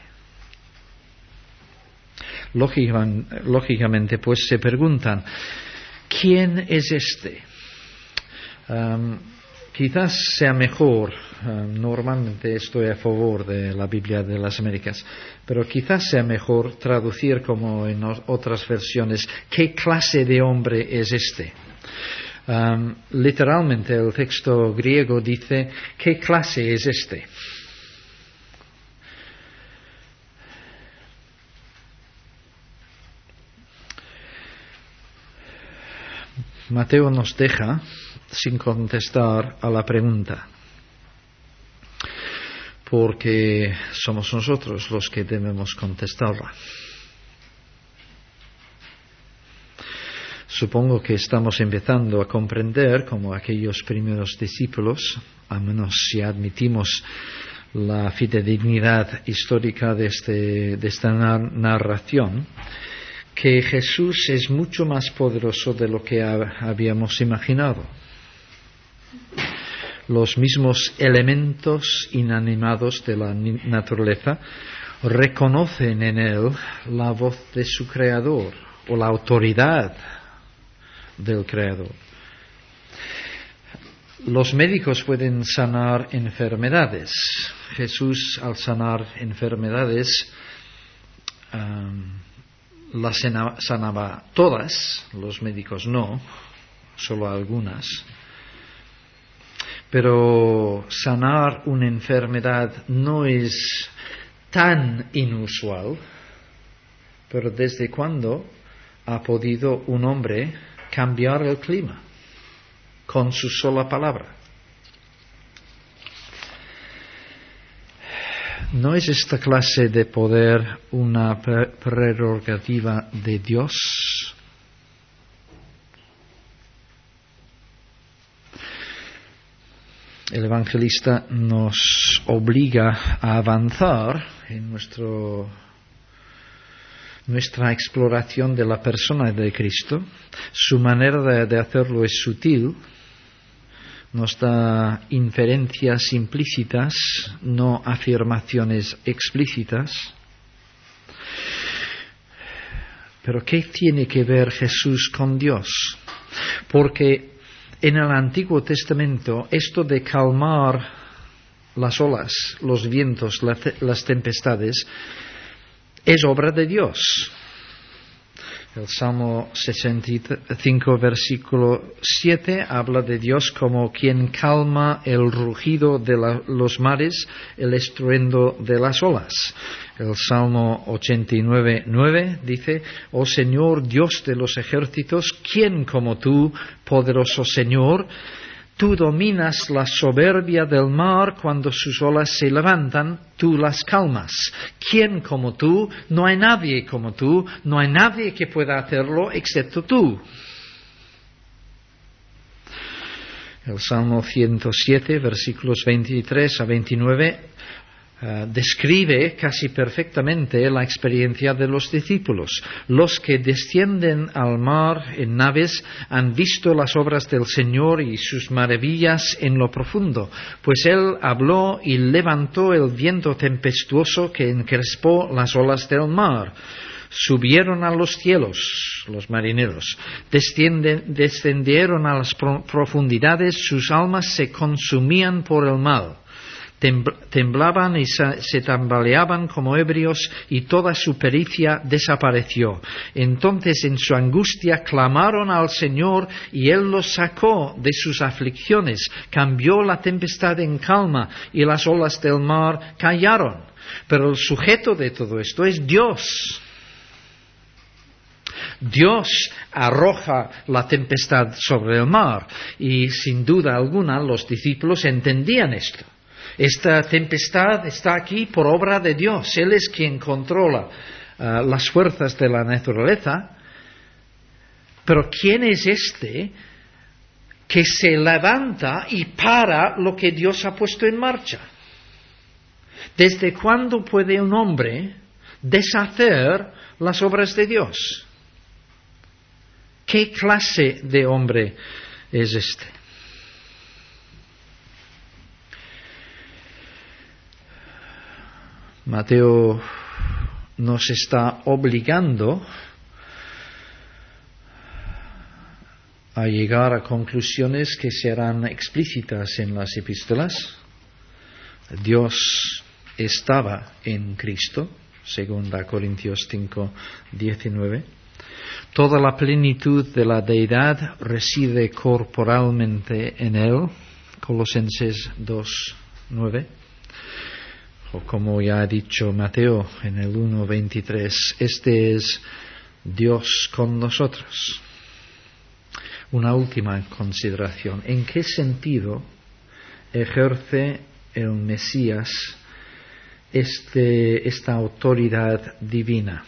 Lógicamente, pues se preguntan, ¿quién es este? Um, quizás sea mejor, um, normalmente estoy a favor de la Biblia de las Américas, pero quizás sea mejor traducir como en otras versiones, ¿qué clase de hombre es este? Um, literalmente el texto griego dice, ¿qué clase es este? Mateo nos deja sin contestar a la pregunta, porque somos nosotros los que debemos contestarla. Supongo que estamos empezando a comprender, como aquellos primeros discípulos, a menos si admitimos la fidedignidad histórica de, este, de esta narración, que Jesús es mucho más poderoso de lo que habíamos imaginado. Los mismos elementos inanimados de la naturaleza reconocen en él la voz de su Creador o la autoridad del Creador. Los médicos pueden sanar enfermedades. Jesús, al sanar enfermedades, um, las sanaba todas, los médicos no, solo algunas. Pero sanar una enfermedad no es tan inusual. Pero ¿desde cuándo ha podido un hombre cambiar el clima con su sola palabra? ¿No es esta clase de poder una prerrogativa de Dios? El evangelista nos obliga a avanzar en nuestro, nuestra exploración de la persona de Cristo. Su manera de, de hacerlo es sutil. Nos da inferencias implícitas, no afirmaciones explícitas. Pero ¿qué tiene que ver Jesús con Dios? Porque en el Antiguo Testamento esto de calmar las olas, los vientos, las tempestades, es obra de Dios. El Salmo sesenta y cinco, versículo siete, habla de Dios como quien calma el rugido de la, los mares, el estruendo de las olas. El Salmo ochenta y nueve, nueve dice: Oh Señor, Dios de los ejércitos, ¿quién como tú, poderoso Señor? Tú dominas la soberbia del mar, cuando sus olas se levantan, tú las calmas. ¿Quién como tú? No hay nadie como tú, no hay nadie que pueda hacerlo excepto tú. El Salmo ciento siete, versículos veintitrés a veintinueve, Uh, describe casi perfectamente la experiencia de los discípulos. Los que descienden al mar en naves han visto las obras del Señor y sus maravillas en lo profundo, pues Él habló y levantó el viento tempestuoso que encrespó las olas del mar. Subieron a los cielos los marineros, descendieron a las pro- profundidades, sus almas se consumían por el mal. Temblaban y se tambaleaban como ebrios, y toda su pericia desapareció. Entonces en su angustia clamaron al Señor, y Él los sacó de sus aflicciones. Cambió la tempestad en calma, y las olas del mar callaron. Pero el sujeto de todo esto es Dios. Dios arroja la tempestad sobre el mar, y sin duda alguna los discípulos entendían esto. Esta tempestad está aquí por obra de Dios. Él es quien controla uh, las fuerzas de la naturaleza. Pero ¿quién es este que se levanta y para lo que Dios ha puesto en marcha? ¿Desde cuándo puede un hombre deshacer las obras de Dios? ¿Qué clase de hombre es este? Mateo nos está obligando a llegar a conclusiones que serán explícitas en las epístolas. Dios estaba en Cristo, segunda Corintios cinco, diecinueve. Toda la plenitud de la deidad reside corporalmente en Él, Colosenses dos, nueve. O como ya ha dicho Mateo en el uno veintitrés, este es Dios con nosotros. una última consideración. ¿En qué sentido ejerce el Mesías este, esta autoridad divina?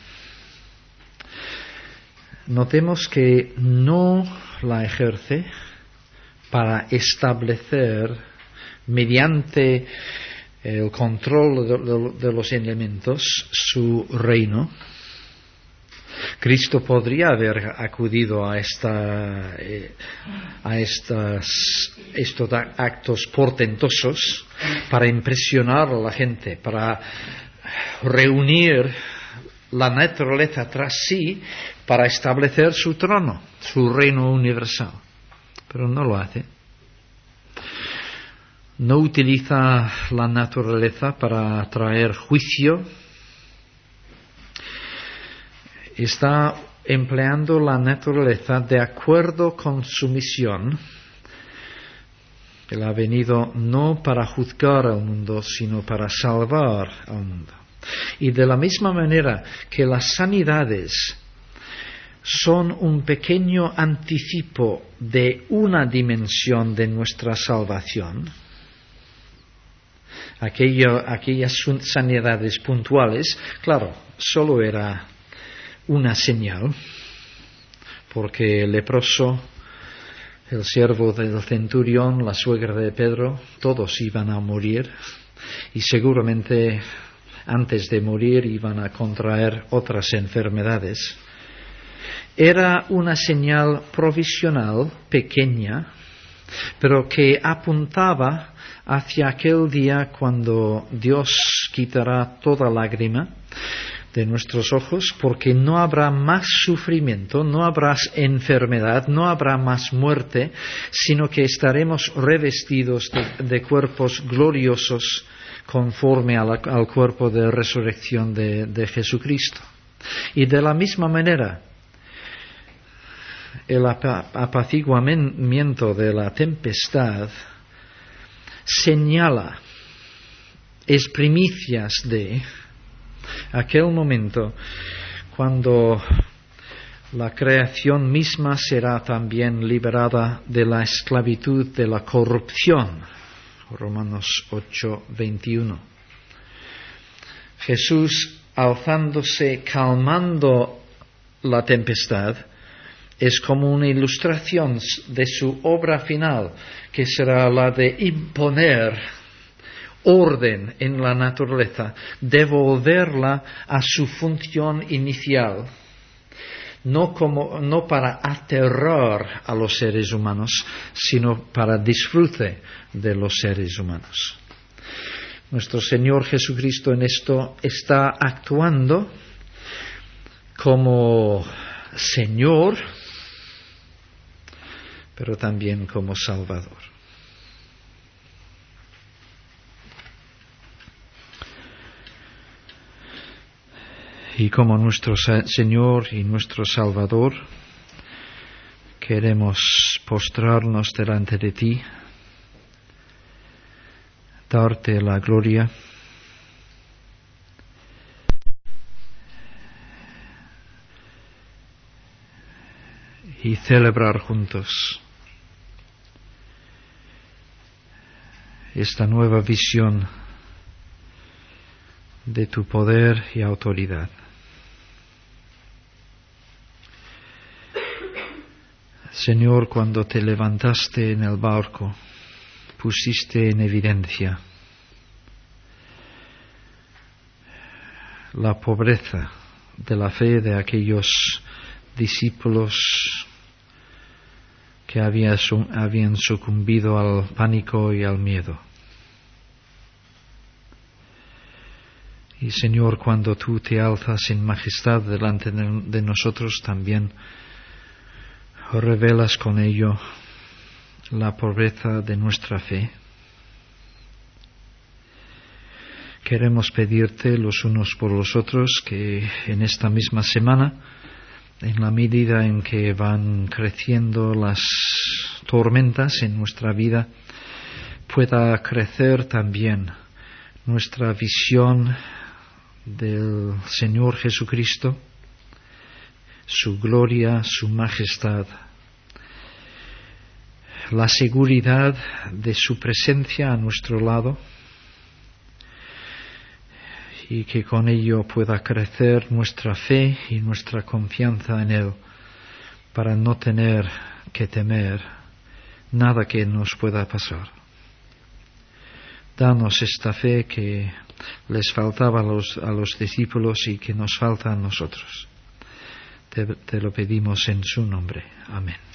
Notemos que no la ejerce para establecer mediante el control de, de, de los elementos su reino. Cristo podría haber acudido a, esta, eh, a estas, estos actos portentosos para impresionar a la gente, para reunir la naturaleza tras sí para establecer su trono, su reino universal. Pero no lo hace. No utiliza la naturaleza para traer juicio. Está empleando la naturaleza de acuerdo con su misión. Él ha venido no para juzgar al mundo, sino para salvar al mundo. Y de la misma manera que las sanidades son un pequeño anticipo de una dimensión de nuestra salvación, aquello, aquellas sanidades puntuales, claro, solo era una señal, porque el leproso, el siervo del centurión, la suegra de Pedro, todos iban a morir y seguramente antes de morir iban a contraer otras enfermedades. Era una señal provisional, pequeña, pero que apuntaba hacia aquel día cuando Dios quitará toda lágrima de nuestros ojos, porque no habrá más sufrimiento, no habrá enfermedad, no habrá más muerte, sino que estaremos revestidos de, de cuerpos gloriosos conforme a la, al cuerpo de resurrección de, de Jesucristo. Y de la misma manera, el apaciguamiento de la tempestad señala, es primicias de aquel momento cuando la creación misma será también liberada de la esclavitud de la corrupción. Romanos ocho, veintiuno. Jesús, alzándose, calmando la tempestad, es como una ilustración de su obra final, que será la de imponer orden en la naturaleza, devolverla a su función inicial, no, como, no para aterrar a los seres humanos, sino para disfrute de los seres humanos. Nuestro Señor Jesucristo en esto está actuando como Señor, pero también como Salvador. Y como nuestro Señor y nuestro Salvador, queremos postrarnos delante de ti, darte la gloria y celebrar juntos esta nueva visión de tu poder y autoridad. Señor, cuando te levantaste en el barco, pusiste en evidencia la pobreza de la fe de aquellos discípulos que había, habían sucumbido al pánico y al miedo. Y Señor, cuando tú te alzas en majestad delante de, de nosotros, también revelas con ello la pobreza de nuestra fe. Queremos pedirte los unos por los otros que en esta misma semana, en la medida en que van creciendo las tormentas en nuestra vida, pueda crecer también nuestra visión del Señor Jesucristo, su gloria, su majestad, la seguridad de su presencia a nuestro lado, y que con ello pueda crecer nuestra fe y nuestra confianza en Él, para no tener que temer nada que nos pueda pasar. Danos esta fe que les faltaba a los, a los discípulos y que nos falta a nosotros. Te, te lo pedimos en su nombre. Amén.